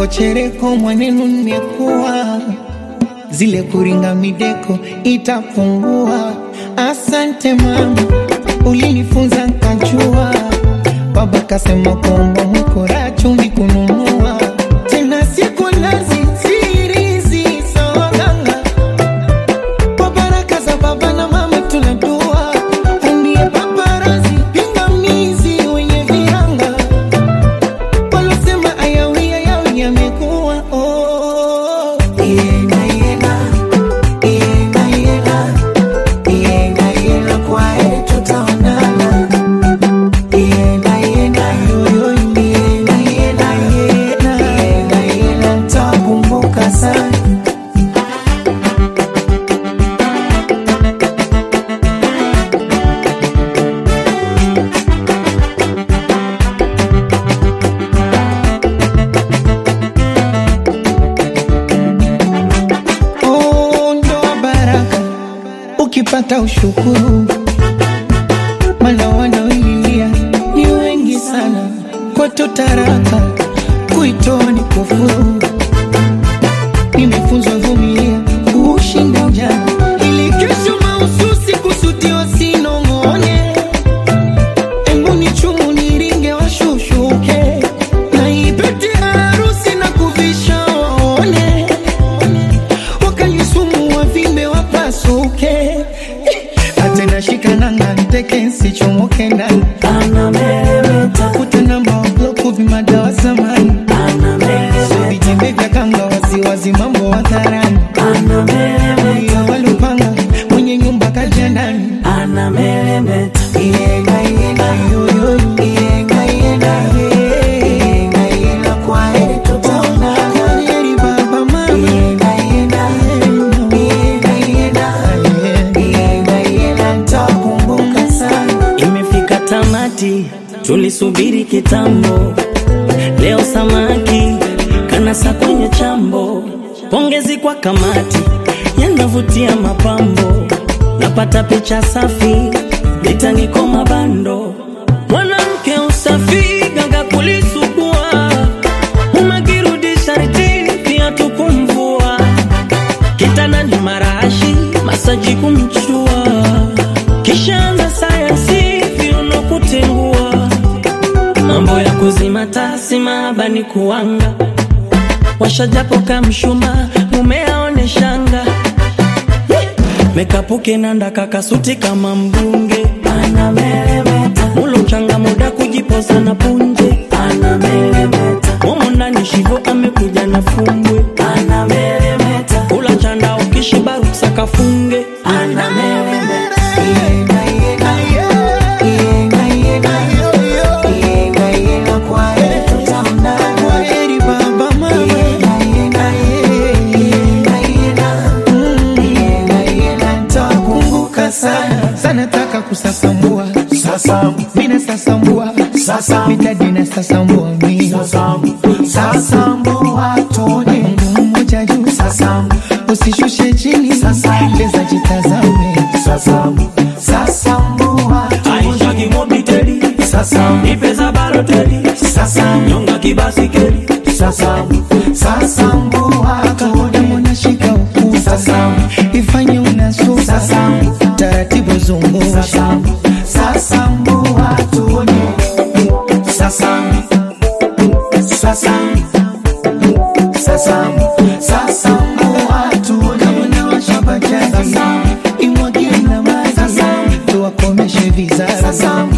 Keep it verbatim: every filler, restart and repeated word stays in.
chereko chereko mwanenu nimekuwa, zile kuringa mideko itapungua. Asante mama, ulinifunza nkajua, baba kasema kwamba mkora chumvi kununua. Tena siku nazi sirizi sawaganga, kwa baraka za baba na mama tunadua. Ndiye paparazi pingamizi wenye viranga, walosema ayawi ayawi yamekuwa. Oh, yena yena yena yena yena yena kwa heri tutaonana. Yena yena yoyo yena yena yena yena yena nitakumbuka sana. Oh, ndoa baraka ukipata ushukuru, maana wanaoililia ni wengi sana. Kwa tutaraka kuitoa ni kufuru, nimefunzwa vumilia kushinda ujana, ili kesho mahususi kusudiwa sinongone. Embu ni chumu niringe washushuke, na ipete harusi na kuvisha waone, wakanyusumu wavimbe wapasuke. Atena shika nanga nteke nsichomoke ndani, futa namba wa bloku vimadawa zamani, so vitembe vya kanga wazi wazi mambo watharani. Iyo walupanga mwenye nyumba kaja ndani, yena yena yoyo yena yena yena yena kwa heri tutaona. Kwa heri baba mama, yena yena yena yena yena yena nitakumbuka sana. Imefika tamati, tulisubiri kitambo, leo samaki kanasa kwenye chambo. Pongezi kwa kamati, yanavutia mapambo, napata picha safi, litaniko mabando. Mwanamke usafi, gaga kulisugua, umagirudi sharti, pia tukumvua. Kitana ni marashi, masaji kumchua, kishaanza sayansi, viuno kutengua. Mambo ya kuzima tasi maabani kuanga, washa japo kamshuma, mume aone shanga. Mekapuke nanda kakasuti kama mbunge, mulo mchanga muda kujipoza na punje. Momo ndani shivo amekuja na fumbwe, kula chanda ukishiba ruksa funge. Yena yena yena yena yena yena kwa heri tutaona. Kwa heri baba mama, yena yena yena yena yena nitakumbuka sana. Sana taka kusasambua sasambu, mina sasambua sasambu, mitadina sasambua mi sasambu, sasambua tone Mungu mmoja juu sasambu, usishushe chini sasambu, leza jitazame sasambu, sasambua Aisha kimobiteli, sasambu, ipeza baroteli, sasambu, nyonga kibasikeli, sasambu, sasambua tone mwana shika uku sasambu, ifanye unasuka sasambu, taratibu zungu sasambu, sasambua tone sasambu, sasambu, sasambu, sasambua tone mwana wa shabajani, imwagie na maji, tuwakomeshe vizazi.